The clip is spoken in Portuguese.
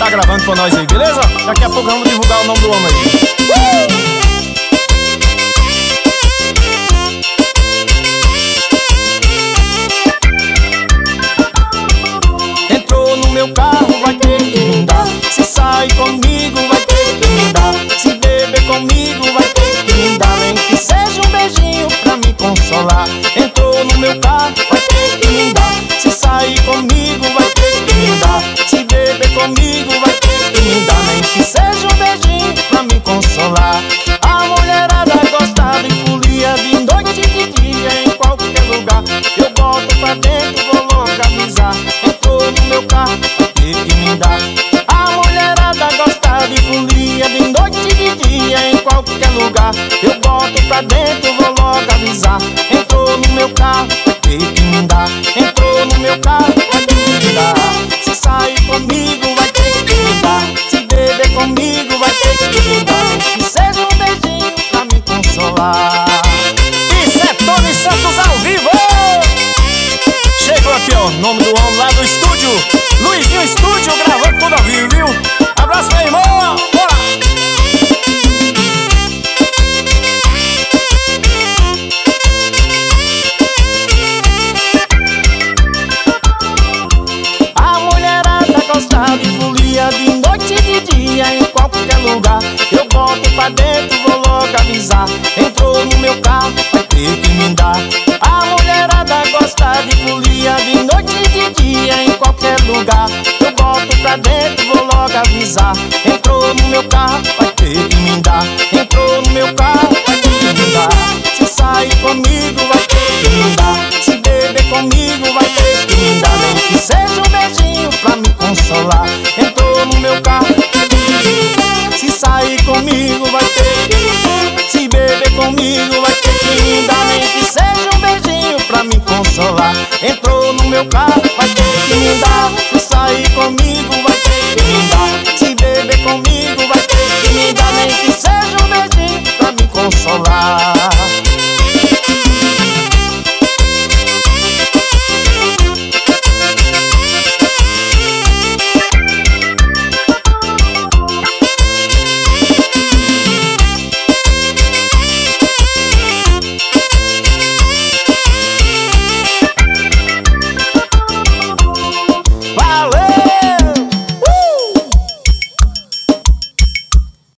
tá gravando pra nós aí, beleza? Daqui a pouco vamos divulgar o nome do homem aí. Entrou no meu carro, vai ter que me dar. Se sair comigo, vai ter que me dar. Se beber comigo, vai ter que me dar. Nem que seja um beijinho pra me consolar. Entrou no meu carro, vai ter que me dar. Se sair comigo, vai ter que me dar. Se beber comigo, vai ter que me dar. Nem que seja um beijinho pra me consolar. A mulherada gosta de folia, de noite e de dia, em qualquer lugar. Eu boto pra dentro, vou logo avisar. Entrou no meu carro, vai ter que me dar. A mulherada gosta de folia, de noite e de dia, em qualquer lugar. Eu boto pra dentro, vou logo avisar. Entrou no meu carro, vai ter que me dar. Entrou no meu carro, vai ter que me dar. Se sair comigo, vai ter que me dar. Se beber comigo, vai ter que me dar. Que seja um beijinho pra me consolar. Isso é Tony Santos ao vivo! Chegou aqui, ó, nome do homem lá do estúdio, Luizinho Estúdio, gravando tudo ao vivo, viu? Abraço, meu irmão! Bora! A mulherada gosta de folia, de noite e de dia, em qualquer lugar. Eu boto pra dentro, vou logo avisar. Entrou no meu carro, vai ter que me dar. A mulherada gosta de folia, de noite e de dia, em qualquer lugar. Eu boto pra dentro, vou logo avisar. Entrou no meu carro, vai ter que me dar. Entrou no meu carro, vai ter que me dar. Se sair comigo, vai ter que me dar. Se beber comigo, vai ter que me dar. Nem que seja um beijinho pra me consolar. Entrou no meu carro, se sair comigo, vai ter que me dar. Se beber comigo, vai ter que me dar. Nem que seja um beijinho pra me consolar. Entrou no meu carro, vai ter que me dar.